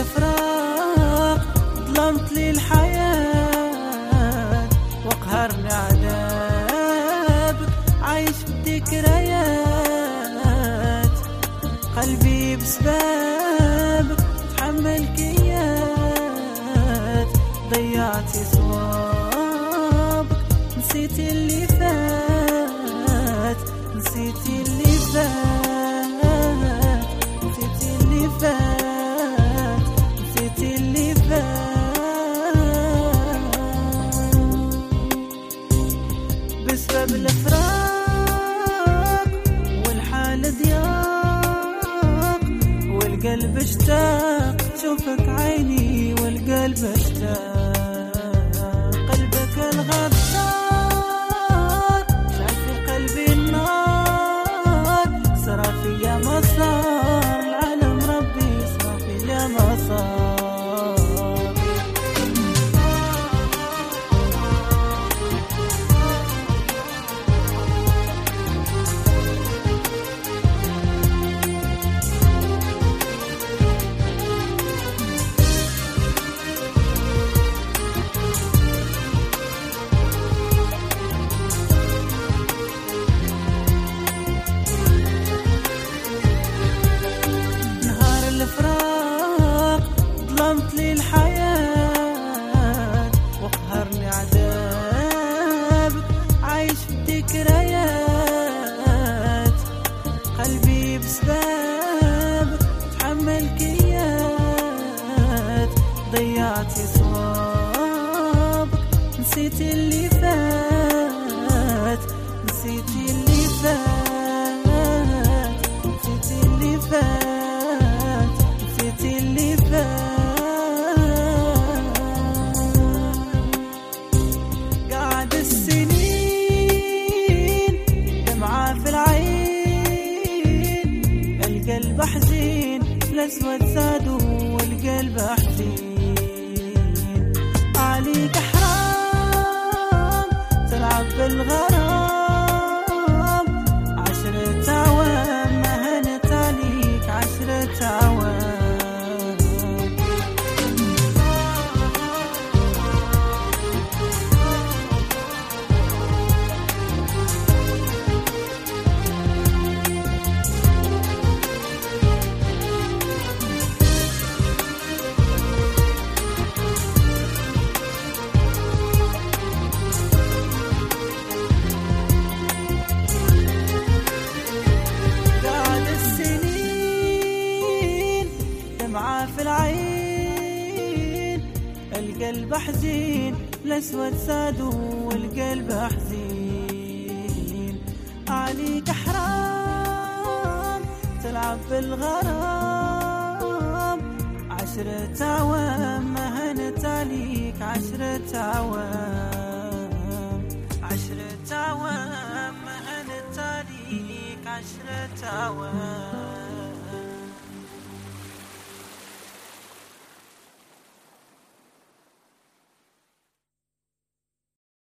الفراق ظلمت لي الحياة وقهرني عذابك، عايش بالذكريات قلبي بسبابك تحمل كيات، ضيعتي صوابك نسيت اللي فات، نسيت اللي فات، نسيت اللي فات، نسيت اللي فات بسبب الفراق والحال ضياق والقلب اشتاق، شوفك عيني والقلب اشتاق، قلبك الغدار شعل في قلبي النار، سرى فيا مسار العالم ربي سرى فيا مسار. الفراق ظلمت لي الحياة وقهرني عذابك، عايش بالذكريات قلبي بسبابك تحمل كيات، ضيعتي صوابك نسيت اللي فات، نسيت اللي فات، نسيت اللي فات، نسيت اللي فات. قعد السنين دمعة في العين، القلب حزين الأسود زاد والقلب حزين، عليك حرام تلعب بالغرام، 10 أعوام ما هنت عليك 10 أعوام. في العين القلب حزين الأسود ساد والقلب حزين، عليك حرام تلعب بالغرام، 10 أعوام ما هنت عليك 10 أعوام، 10 أعوام ما هنت عليك 10 أعوام.